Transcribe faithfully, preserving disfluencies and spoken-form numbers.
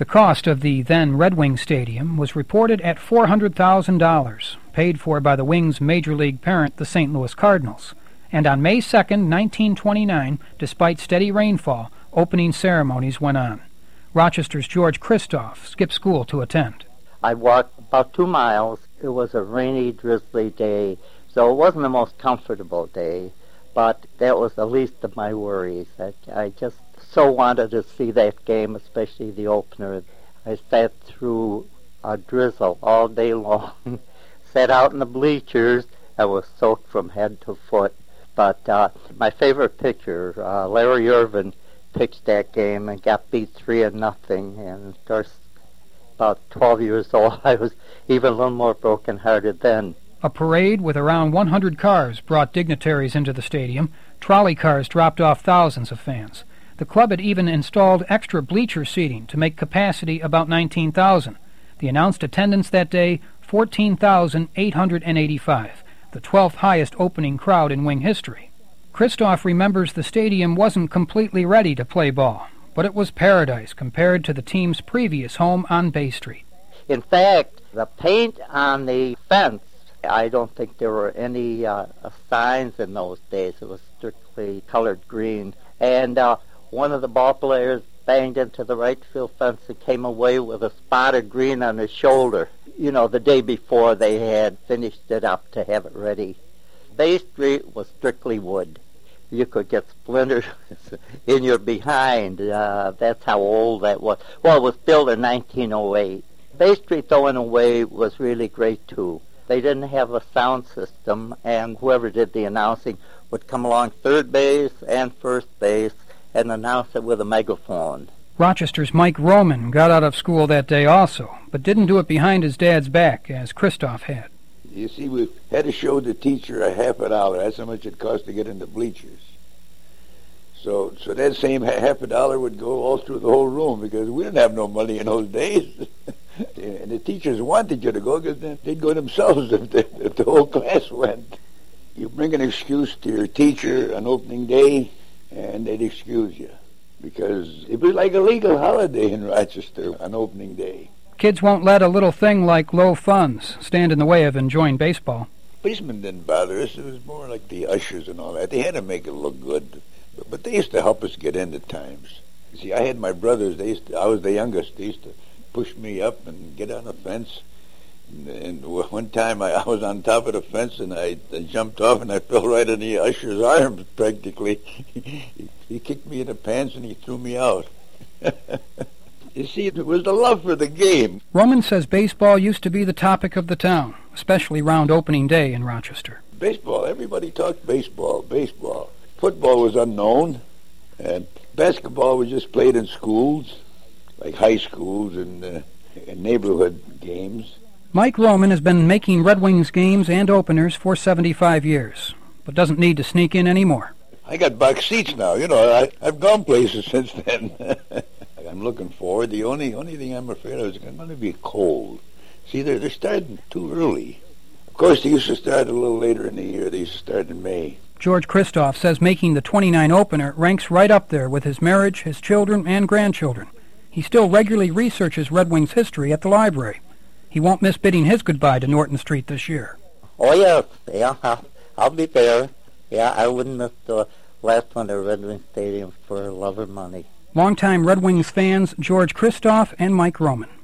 The cost of the then Red Wings Stadium was reported at four hundred thousand dollars, paid for by the Wings' Major League parent, the Saint Louis Cardinals. And on May second, nineteen twenty-nine, despite steady rainfall, opening ceremonies went on. Rochester's George Christoph skipped school to attend. I walked about two miles. It was a rainy, drizzly day, so it wasn't the most comfortable day, but that was the least of my worries. I, I just so wanted to see that game, especially the opener. I sat through a drizzle all day long, sat out in the bleachers. I was soaked from head to foot. But uh, my favorite pitcher, uh, Larry Irvin, pitched that game and got beat three and nothing. And of course, about twelve years old, I was even a little more broken-hearted then. A parade with around one hundred cars brought dignitaries into the stadium. Trolley cars dropped off thousands of fans. The club had even installed extra bleacher seating to make capacity about nineteen thousand. The announced attendance that day, fourteen thousand eight hundred eighty-five, the twelfth highest opening crowd in Wing history. Christoph remembers the stadium wasn't completely ready to play ball, but it was paradise compared to the team's previous home on Bay Street. In fact, the paint on the fence, I don't think there were any uh, signs in those days. It was strictly colored green. And uh, one of the ball players banged into the right field fence and came away with a spot of green on his shoulder. You know, the day before they had finished it up to have it ready. Bay Street was strictly wood. You could get splinters in your behind. Uh, that's how old that was. Well, it was built in nineteen oh eight. Bay Street, though, in a way, was really great, too. They didn't have a sound system, and whoever did the announcing would come along third base and first base and announce it with a megaphone. Rochester's Mike Roman got out of school that day also, but didn't do it behind his dad's back, as Christoph had. You see, we had to show the teacher a half a dollar. That's how much it cost to get into bleachers. So so that same half a dollar would go all through the whole room, because we didn't have no money in those days. And the teachers wanted you to go, because they'd go themselves if the, if the whole class went. You bring an excuse to your teacher on opening day, and they'd excuse you, because it was like a legal holiday in Rochester on opening day. Kids won't let a little thing like low funds stand in the way of enjoying baseball. Policemen didn't bother us. It was more like the ushers and all that. They had to make it look good, but, but they used to help us get into times. You see, I had my brothers. They used to, I was the youngest. They used to push me up and get on the fence. And, and one time I, I was on top of the fence, and I, I jumped off, and I fell right in the usher's arms, practically. he, he kicked me in the pants, and he threw me out. You see, it was the love for the game. Roman says baseball used to be the topic of the town, especially round opening day in Rochester. Baseball, everybody talked baseball, baseball. Football was unknown, and basketball was just played in schools, like high schools and, uh, and neighborhood games. Mike Roman has been making Red Wings games and openers for seventy-five years, but doesn't need to sneak in anymore. I got box seats now. You know, I, I've gone places since then. I'm looking forward. The only only thing I'm afraid of is it's going to be cold. See, they're, they're starting too early. Of course, they used to start a little later in the year. They used to start in May. George Christoph says making the twenty-nine opener ranks right up there with his marriage, his children, and grandchildren. He still regularly researches Red Wings history at the library. He won't miss bidding his goodbye to Norton Street this year. Oh, yes. Yeah, I'll, I'll be there. Yeah, I wouldn't miss the last one at Red Wings Stadium for love or money. Longtime Red Wings fans George Christoph and Mike Roman.